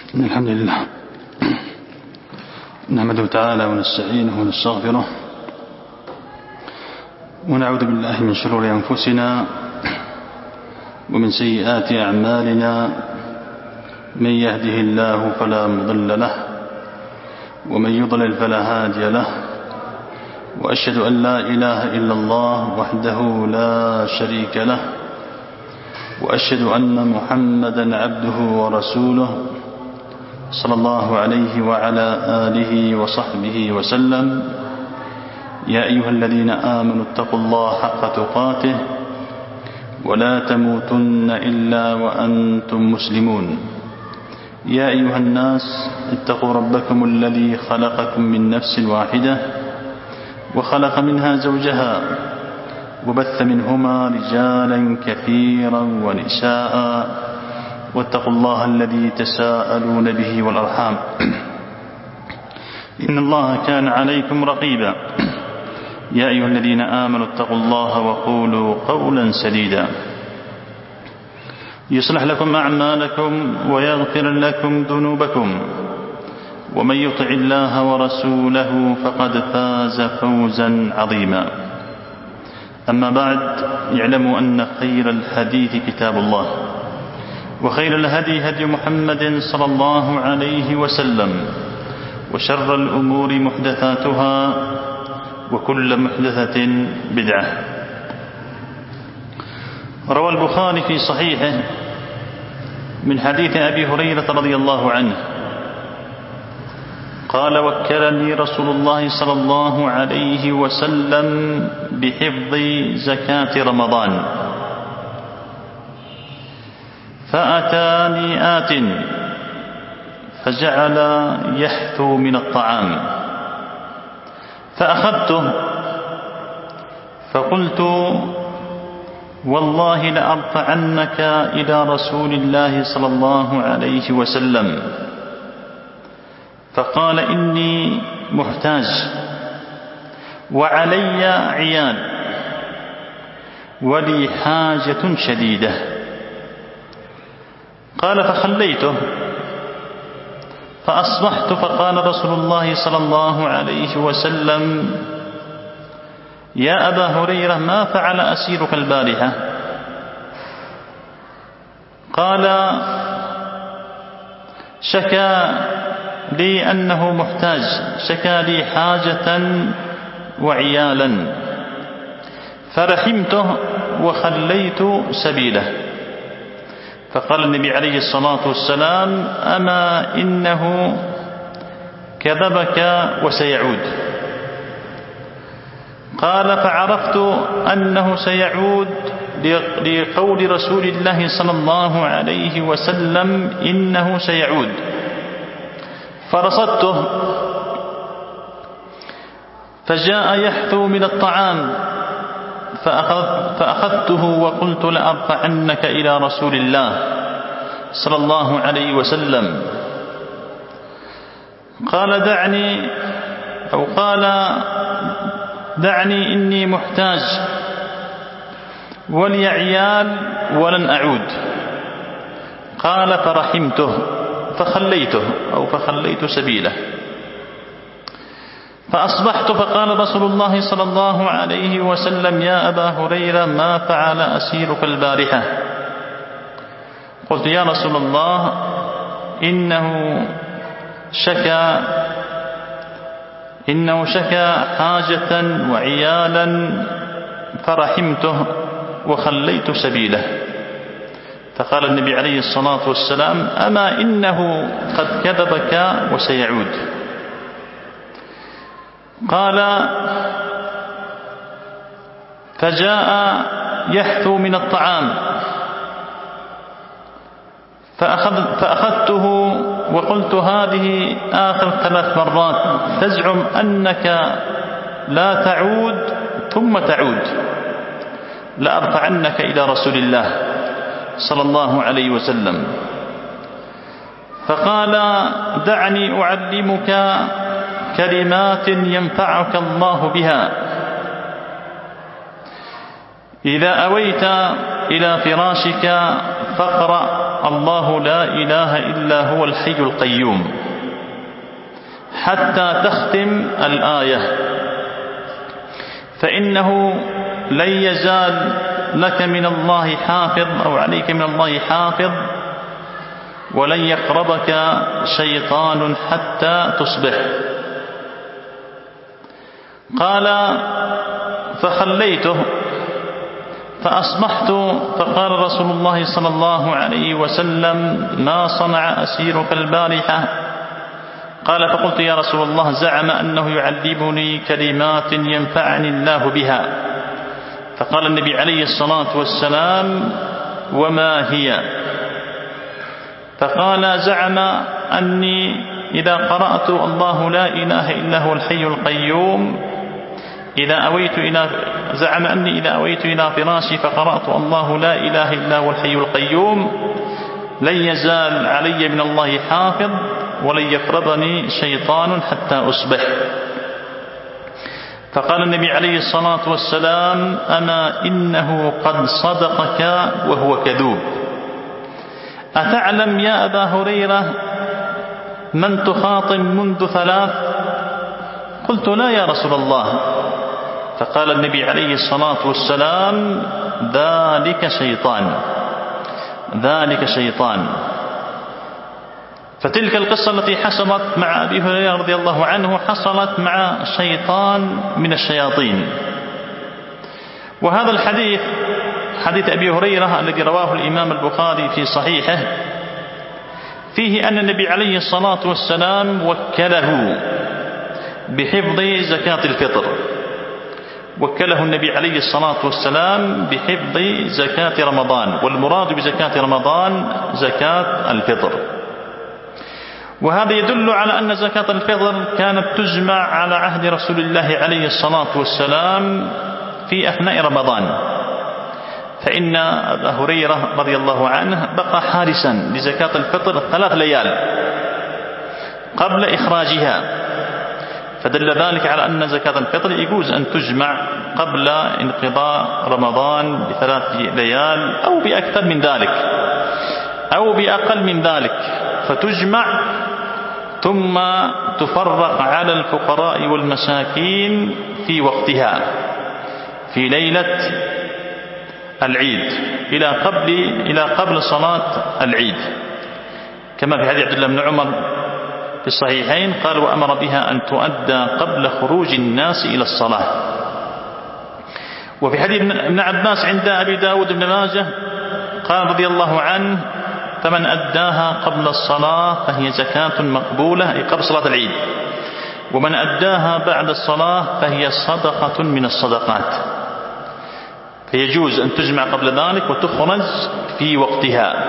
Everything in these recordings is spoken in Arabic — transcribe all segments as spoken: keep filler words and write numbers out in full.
إن الحمد لله نحمده تعالى ونستعينه ونستغفره ونعوذ بالله من شرور أنفسنا ومن سيئات أعمالنا، من يهده الله فلا مضل له ومن يضلل فلا هادي له، وأشهد أن لا إله إلا الله وحده لا شريك له، وأشهد أن محمدا عبده ورسوله صلى الله عليه وعلى آله وصحبه وسلم. يا أيها الذين آمنوا اتقوا الله حق تقاته ولا تموتن إلا وأنتم مسلمون. يا أيها الناس اتقوا ربكم الذي خلقكم من نفس واحدة وخلق منها زوجها وبث منهما رجالا كثيرا ونساء، واتقوا الله الذي تساءلون به والأرحام إن الله كان عليكم رقيبا. يا أيها الذين آمنوا اتقوا الله وقولوا قولا سديدا يصلح لكم أعمالكم ويغفر لكم ذنوبكم، ومن يطع الله ورسوله فقد فاز فوزا عظيما. أما بعد، اعلموا أن خير الحديث كتاب الله، وخير الهدي هدي محمد صلى الله عليه وسلم، وشر الأمور محدثاتها، وكل محدثة بدعة. روى البخاري في صحيحه من حديث أبي هريرة رضي الله عنه قال: وكلني رسول الله صلى الله عليه وسلم بحفظ زكاة رمضان، فأتاني آت فجعل يحثو من الطعام، فأخذته فقلت: والله لأرفعنك إلى رسول الله صلى الله عليه وسلم. فقال: إني محتاج وعلي عيال ولي حاجة شديدة. قال: فخليته فأصبحت فقال رسول الله صلى الله عليه وسلم: يا أبا هريرة، ما فعل أسيرك البارحة؟ قال: شكى لي أنه محتاج، شكى لي حاجة وعيالا، فرحمته وخليت سبيله. فقال النبي عليه الصلاة والسلام: أما إنه كذبك وسيعود. قال: فعرفت أنه سيعود لقول رسول الله صلى الله عليه وسلم: إنه سيعود. فرصدته فجاء يحثو من الطعام، فأخذ فأخذته وقلت: لأرفعنك إلى رسول الله صلى الله عليه وسلم. قال: دعني أو قال دعني إني محتاج ولي عيال ولن أعود. قال: فرحمته فخليته أو فخليت سبيله. فأصبحت فقال رسول الله صلى الله عليه وسلم: يا أبا هريرة، ما فعل أسيرك البارحة؟ قلت: يا رسول الله، إنه شكى إنه شكى حاجة وعيالا فرحمته وخليت سبيله. فقال النبي عليه الصلاة والسلام: أما إنه قد كذبك وسيعود. قال: فجاء يحثو من الطعام، فأخذ فأخذته وقلت: هذه آخر ثلاث مرات تزعم أنك لا تعود ثم تعود، لأرفعنك إلى رسول الله صلى الله عليه وسلم. فقال: دعني أعلمك كلمات ينفعك الله بها. إذا أويت إلى فراشك فاقرأ الله لا إله إلا هو الحي القيوم حتى تختم الآية، فإنه لن يزال لك من الله حافظ أو عليك من الله حافظ، ولن يقربك شيطان حتى تصبح. قال فخليته فأصبحت، فقال رسول الله صلى الله عليه وسلم: ما صنع أسيرك البارحة؟ قال فقلت: يا رسول الله، زعم أنه يعلمني كلمات ينفعني الله بها. فقال النبي عليه الصلاة والسلام: وما هي؟ فقال: زعم أني إذا قرأت الله لا إله إلا هو الحي القيوم إذا أويت إلى زعم أني إذا أويت إلى فراشي فقرأت الله لا إله إلا هو الحي القيوم لن يزال علي من الله حافظ، ولن يقربني شيطان حتى أصبح. فقال النبي عليه الصلاة والسلام: أما إنه قد صدقك وهو كذوب. أتعلم يا أبا هريرة من تخاطب منذ ثلاث؟ قلت: لا يا رسول الله. فقال النبي عليه الصلاة والسلام: ذلك شيطان، ذلك شيطان. فتلك القصة التي حصلت مع أبي هريرة رضي الله عنه حصلت مع شيطان من الشياطين. وهذا الحديث حديث أبي هريرة الذي رواه الإمام البخاري في صحيحه فيه أن النبي عليه الصلاة والسلام وكله بحفظ زكاة الفطر، وكله النبي عليه الصلاة والسلام بحفظ زكاة رمضان، والمراد بزكاة رمضان زكاة الفطر. وهذا يدل على أن زكاة الفطر كانت تجمع على عهد رسول الله عليه الصلاة والسلام في أثناء رمضان، فإن أبا هريرة رضي الله عنه بقى حارسا لزكاة الفطر ثلاث ليال قبل إخراجها، فدل ذلك على أن زكاة الفطر يجوز أن تجمع قبل انقضاء رمضان بثلاث ليال أو بأكثر من ذلك أو بأقل من ذلك، فتجمع ثم تفرق على الفقراء والمساكين في وقتها في ليلة العيد إلى قبل إلى قبل صلاة العيد، كما في حديث عبد الله بن عمر في الصحيحين قال: وأمر بها أن تؤدى قبل خروج الناس إلى الصلاة. وفي حديث ابن عباس عند أبي داود بن ماجه قال رضي الله عنه: فمن أداها قبل الصلاة فهي زكاة مقبولة، أي قبل صلاة العيد، ومن أداها بعد الصلاة فهي صدقة من الصدقات، فيجوز أن تجمع قبل ذلك وتخرج في وقتها.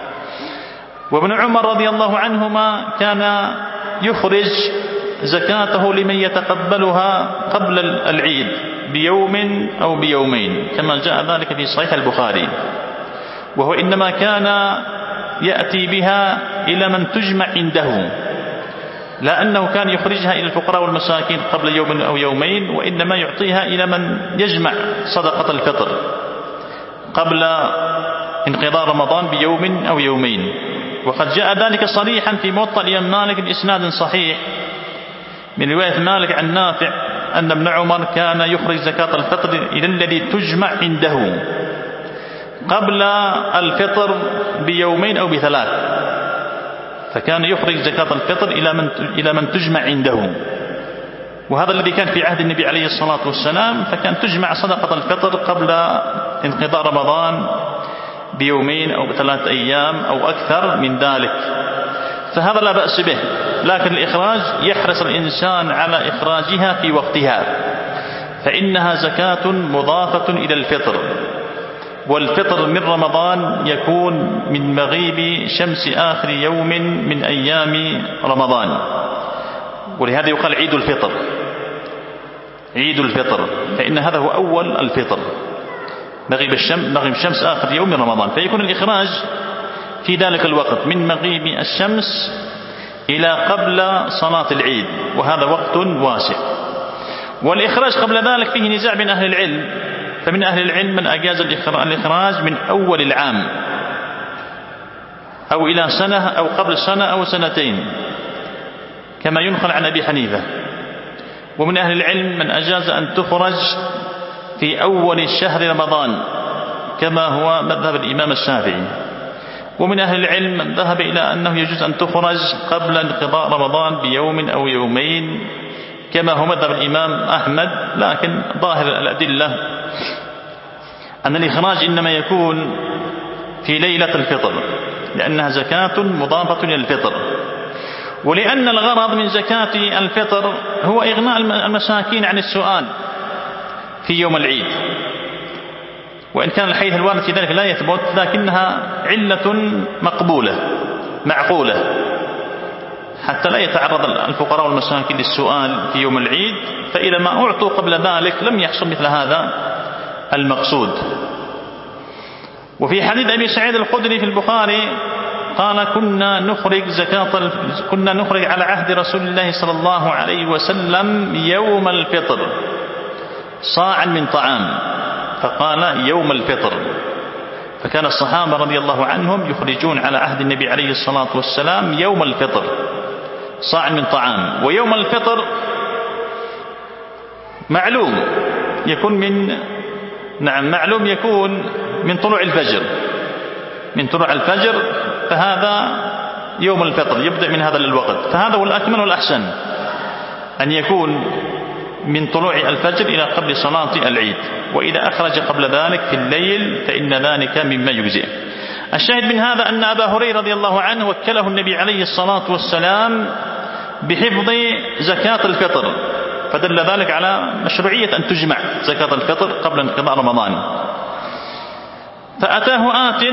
وابن عمر رضي الله عنهما كان يخرج زكاته لمن يتقبلها قبل العيد بيوم أو بيومين، كما جاء ذلك في صحيح البخاري، وهو إنما كان يأتي بها إلى من تجمع عنده، لا أنه كان يخرجها إلى الفقراء والمساكين قبل يوم أو يومين، وإنما يعطيها إلى من يجمع صدقة الفطر قبل انقضاء رمضان بيوم أو يومين. وقد جاء ذلك صريحا في موطأ الإمام مالك بإسناد صحيح من رواية مالك عن نافع أن ابن عمر كان يخرج زكاة الفطر إلى الذي تجمع عنده قبل الفطر بيومين أو بثلاث، فكان يخرج زكاة الفطر إلى من إلى من تجمع عنده، وهذا الذي كان في عهد النبي عليه الصلاة والسلام، فكان تجمع صدقة الفطر قبل انقضاء رمضان بيومين أو بثلاث أيام أو أكثر من ذلك، فهذا لا بأس به. لكن الإخراج يحرص الإنسان على إخراجها في وقتها، فإنها زكاة مضافة إلى الفطر، والفطر من رمضان يكون من مغيب شمس آخر يوم من أيام رمضان، ولهذا يقال عيد الفطر، عيد الفطر، فإن هذا هو أول الفطر، مغيب الشمس, مغيب الشمس آخر يوم من رمضان، فيكون الإخراج في ذلك الوقت من مغيب الشمس إلى قبل صلاة العيد، وهذا وقت واسع. والإخراج قبل ذلك فيه نزاع بين أهل العلم، فمن أهل العلم من أجاز الإخراج من أول العام، أو إلى سنة أو قبل سنة أو سنتين كما ينقل عن أبي حنيفة. ومن أهل العلم من أجاز أن تخرج في أول شهر رمضان كما هو مذهب الإمام الشافعي. ومن أهل العلم من ذهب إلى أنه يجوز أن تخرج قبل انقضاء رمضان بيوم أو يومين كما هو مذهب الإمام أحمد. لكن ظاهر الأدلة أن الإخراج إنما يكون في ليلة الفطر لأنها زكاة مضافة إلى الفطر، ولأن الغرض من زكاة الفطر هو إغناء المساكين عن السؤال في يوم العيد. وإن كان الحديث الوارد في ذلك لا يثبت لكنها علة مقبولة معقولة حتى لا يتعرض الفقراء والمساكين للسؤال في يوم العيد، فإذا ما أعطوا قبل ذلك لم يحصل مثل هذا المقصود. وفي حديث أبي سعيد الخدري في البخاري قال كنا نخرج زكاة كنا نخرج على عهد رسول الله صلى الله عليه وسلم يوم الفطر صاعا من طعام، فقال يوم الفطر. فكان الصحابة رضي الله عنهم يخرجون على عهد النبي عليه الصلاة والسلام يوم الفطر صاع من طعام. ويوم الفطر معلوم يكون من نعم معلوم يكون من طلوع الفجر من طلوع الفجر فهذا يوم الفطر يبدأ من هذا الوقت، فهذا هو الأكمل والأحسن أن يكون من طلوع الفجر إلى قبل صلاة العيد. وإذا أخرج قبل ذلك في الليل فإن ذلك مما يجزئ. الشاهد من هذا أن أبا هريرة رضي الله عنه وكله النبي عليه الصلاة والسلام بحفظ زكاة الفطر، فدل ذلك على مشروعية أن تجمع زكاة الفطر قبل انقضاء رمضان. فأتاه آت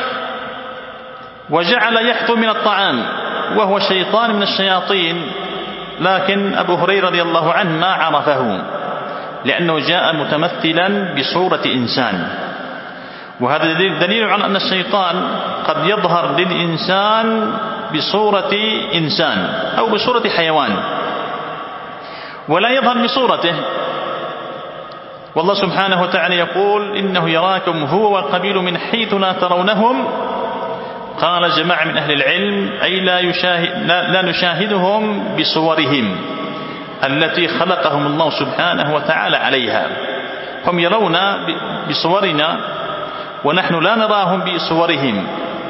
وجعل يحثو من الطعام وهو شيطان من الشياطين، لكن أبو هريرة رضي الله عنه ما عرفه لأنه جاء متمثلا بصورة إنسان، وهذا دليل على أن الشيطان قد يظهر للإنسان بصورة إنسان أو بصورة حيوان ولا يظهر بصورته. والله سبحانه وتعالى يقول إنه يراكم هو والقبيل من حيث لا ترونهم. قال جماعة من أهل العلم أي لا, يشاهد لا, لا نشاهدهم بصورهم التي خلقهم الله سبحانه وتعالى عليها. هم يرون بصورنا ونحن لا نراهم بصورهم،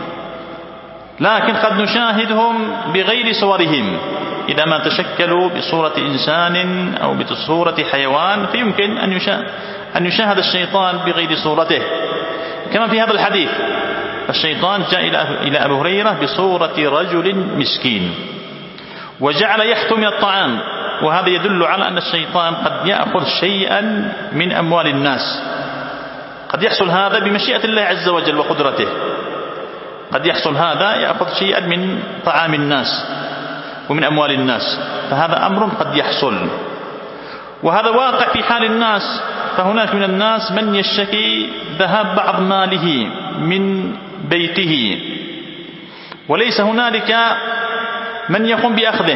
لكن قد نشاهدهم بغير صورهم إذا ما تشكلوا بصورة إنسان أو بصورة حيوان، فيمكن أن يشاهد الشيطان بغير صورته. كما في هذا الحديث الشيطان جاء إلى أبي هريرة بصورة رجل مسكين وجعل يحثو من الطعام، وهذا يدل على أن الشيطان قد يأخذ شيئا من أموال الناس. قد يحصل هذا بمشيئة الله عز وجل وقدرته، قد يحصل هذا يأخذ شيئا من طعام الناس ومن أموال الناس، فهذا أمر قد يحصل، وهذا واقع في حال الناس. فهناك من الناس من يشتكي ذهاب بعض ماله من بيته وليس هنالك من يقوم بأخذه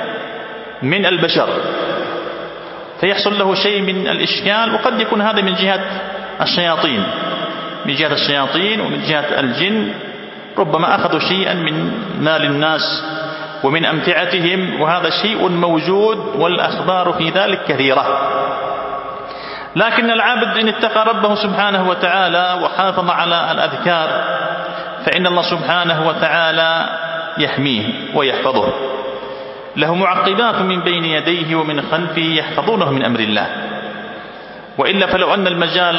من البشر، فيحصل له شيء من الإشكال. وقد يكون هذا من جهة الشياطين من جهة الشياطين ومن جهة الجن، ربما أخذوا شيئا من مال الناس ومن أمتعتهم، وهذا شيء موجود والأخبار في ذلك كثيرة. لكن العبد إن اتقى ربه سبحانه وتعالى وحافظ على الأذكار فإن الله سبحانه وتعالى يحميه ويحفظه، له معقبات من بين يديه ومن خلفه يحفظونه من أمر الله. وإلا فلو أن المجال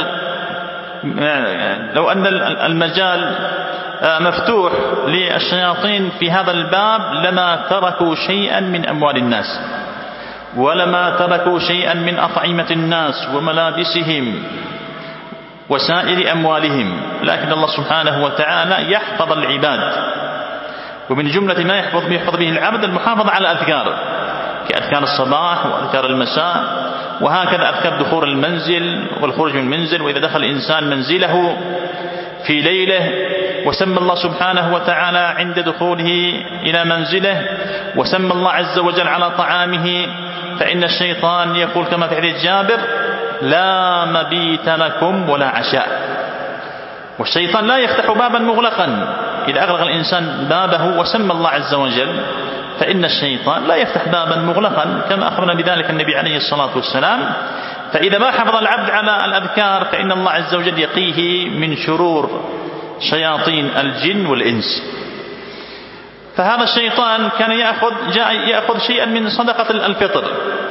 لو أن المجال مفتوح للشياطين في هذا الباب لما تركوا شيئا من أموال الناس ولما تركوا شيئا من أطعمة الناس وملابسهم وسائر أموالهم. لكن الله سبحانه وتعالى يحفظ العباد، ومن جملة ما يحفظ يحفظ به العبد المحافظة على أذكار كأذكار الصباح وأذكار المساء، وهكذا أذكار دخول المنزل والخروج من المنزل. وإذا دخل الإنسان منزله في ليله وسمى الله سبحانه وتعالى عند دخوله إلى منزله وسمى الله عز وجل على طعامه، فإن الشيطان يقول كما في حديث جابر لا مبيت لكم ولا عشاء. والشيطان لا يفتح بابا مغلقا إذا أغلق الإنسان بابه وسمى الله عز وجل فإن الشيطان لا يفتح بابا مغلقا كما أخبرنا بذلك النبي عليه الصلاة والسلام. فإذا ما حفظ العبد على الأذكار فإن الله عز وجل يقيه من شرور شياطين الجن والإنس. فهذا الشيطان كان يأخذ, جاء يأخذ شيئا من صدقة الفطر،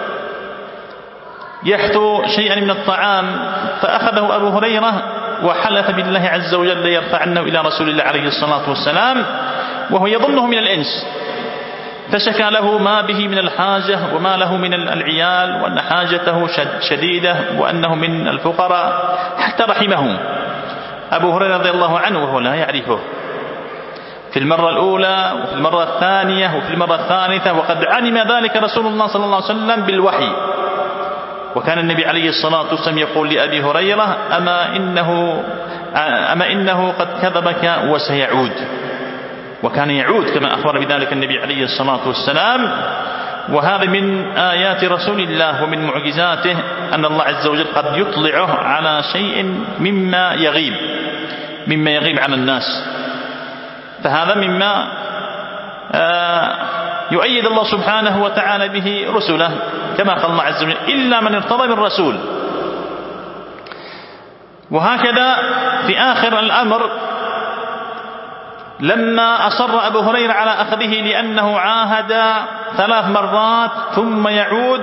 يحثو شيئا من الطعام، فأخذه أبو هريرة وحلف بالله عز وجل ليرفعنه إلى رسول الله عليه الصلاة والسلام وهو يظنه من الإنس، فشكى له ما به من الحاجة وما له من العيال وأن حاجته شديدة وأنه من الفقراء، حتى رحمه أبو هريرة رضي الله عنه وهو لا يعرفه في المرة الأولى وفي المرة الثانية وفي المرة الثالثة، وقد علم ذلك رسول الله صلى الله عليه وسلم بالوحي. وكان النبي عليه الصلاة والسلام يقول لأبي هريرة أما إنه, أما إنه قد كذبك وسيعود، وكان يعود كما أخبر بذلك النبي عليه الصلاة والسلام. وهذا من آيات رسول الله ومن معجزاته أن الله عز وجل قد يطلعه على شيء مما يغيب مما يغيب عن الناس. فهذا مما يؤيد الله سبحانه وتعالى به رسله كما قال الله عز وجل إلا من ارتضى من رسول. وهكذا في آخر الأمر لما أصر أبو هريرة على أخذه لأنه عاهد ثلاث مرات ثم يعود،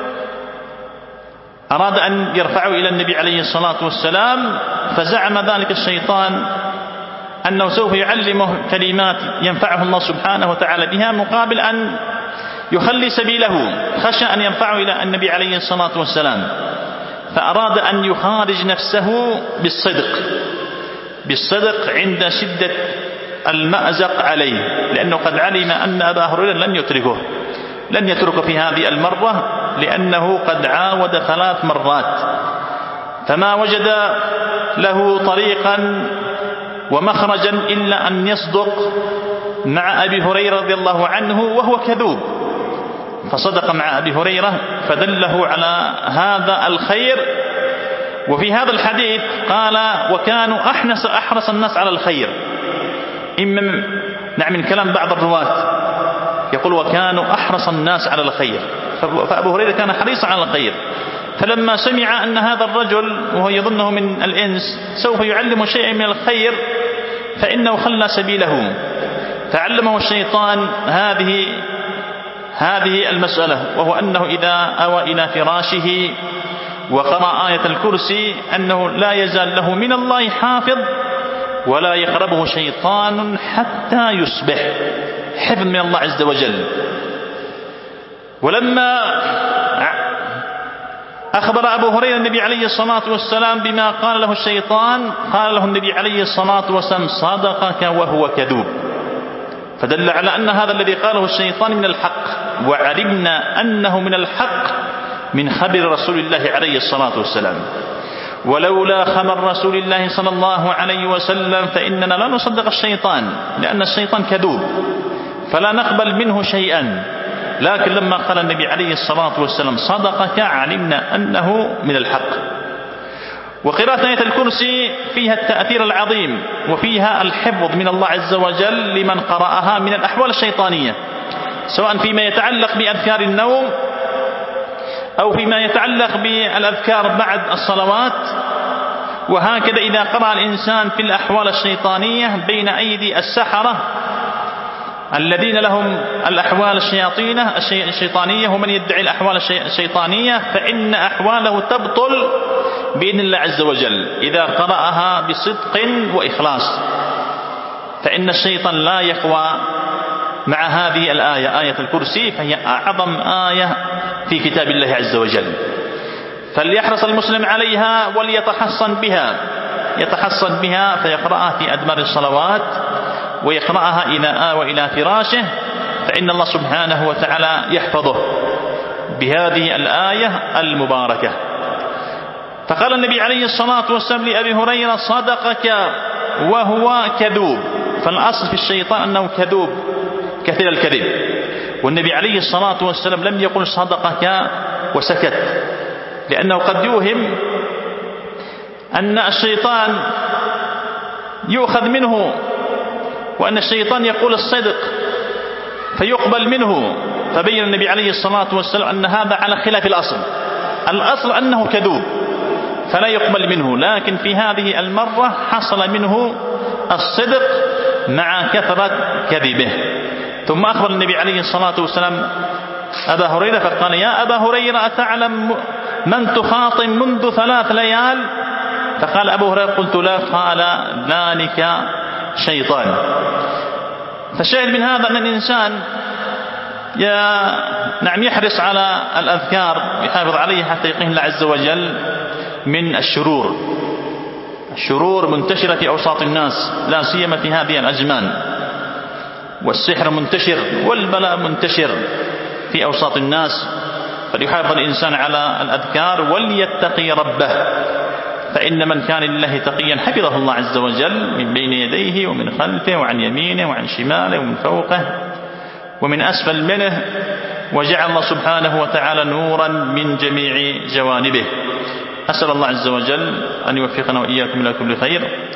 أراد أن يرفعه إلى النبي عليه الصلاة والسلام، فزعم ذلك الشيطان أنه سوف يعلمه كلمات ينفعه الله سبحانه وتعالى بها مقابل أن يخلي سبيله، خشى أن يرفعه إلى النبي عليه الصلاة والسلام، فأراد أن يخارج نفسه بالصدق بالصدق عند شدة المأزق عليه، لأنه قد علم أن أبا هريرة لن يتركه لن يتركه في هذه المرة، لأنه قد عاود ثلاث مرات، فما وجد له طريقا ومخرجا إلا أن يصدق مع أبي هريرة رضي الله عنه وهو كذوب، فصدق مع أبي هريرة فدله على هذا الخير. وفي هذا الحديث قال وكانوا أحرص, أحرص الناس على الخير، إما نعم من كلام بعض الرواة يقول وكانوا أحرص الناس على الخير، فأبو هريرة كان حريصا على الخير، فلما سمع أن هذا الرجل وهو يظنه من الإنس سوف يعلم شيئا من الخير فإنه خلى سبيله، فعلمه الشيطان هذه هذه المسألة، وهو أنه إذا أوى إلى فراشه وقرأ آية الكرسي أنه لا يزال له من الله حافظ ولا يقربه شيطان حتى يصبح، حفظ من الله عز وجل. ولما أخبر أبو هريرة النبي عليه الصلاة والسلام بما قال له الشيطان، قال له النبي عليه الصلاة والسلام صدقك وهو كذوب، فدل على أن هذا الذي قاله الشيطان من الحق، وعلمنا أنه من الحق من خبر رسول الله عليه الصلاة والسلام. ولولا خبر رسول الله صلى الله عليه وسلم فإننا لا نصدق الشيطان، لأن الشيطان كذوب فلا نقبل منه شيئا، لكن لما قال النبي عليه الصلاة والسلام صدقك علمنا أنه من الحق. وقراءة آية الكرسي فيها التأثير العظيم وفيها الحفظ من الله عز وجل لمن قرأها من الأحوال الشيطانية، سواء فيما يتعلق بأذكار النوم أو فيما يتعلق بالأذكار بعد الصلوات. وهكذا إذا قرأ الإنسان في الأحوال الشيطانية بين أيدي السحرة الذين لهم الأحوال الشياطينة الشيطانية ومن يدعي الأحوال الشيطانية، فإن أحواله تبطل بإذن الله عز وجل إذا قرأها بصدق وإخلاص، فإن الشيطان لا يقوى مع هذه الآية آية الكرسي، فهي أعظم آية في كتاب الله عز وجل، فليحرص المسلم عليها وليتحصن بها يتحصن بها فيقرأها في أدبار الصلوات ويقرأها إذا آوى إلى فراشه، فإن الله سبحانه وتعالى يحفظه بهذه الآية المباركة. فقال النبي عليه الصلاة والسلام لأبي هريرة صدقك وهو كذوب، فالأصل في الشيطان أنه كذوب كثير الكذب، والنبي عليه الصلاة والسلام لم يقل صدقك وسكت، لأنه قد يوهم أن الشيطان يؤخذ منه وأن الشيطان يقول الصدق فيقبل منه. فبين النبي عليه الصلاة والسلام أن هذا على خلاف الأصل، الأصل أنه كذوب فلا يقبل منه، لكن في هذه المرة حصل منه الصدق مع كثرة كذبه. ثم أخبر النبي عليه الصلاة والسلام أبا هريرة فقال: يا أبا هريرة أتعلم من تخاطب منذ ثلاث ليال؟ فقال أبو هريرة: قلت لا. قال: ذلك شيطان. فالشاهد من هذا أن الإنسان يا نعم يحرص على الأذكار، يحافظ عليه حتى يقيه الله عز وجل من الشرور. الشرور منتشرة في أوساط الناس لا سيما في هذه الأزمان، والسحر منتشر والبلاء منتشر في أوساط الناس، فليحافظ الإنسان على الأذكار وليتقي ربه، فإن من كان لله تقيا حفظه الله عز وجل من بين يديه ومن خلفه وعن يمينه وعن شماله ومن فوقه ومن أسفل منه، وجعل الله سبحانه وتعالى نورا من جميع جوانبه. أسأل الله عز وجل أن يوفقنا وإياكم إلى كل خير.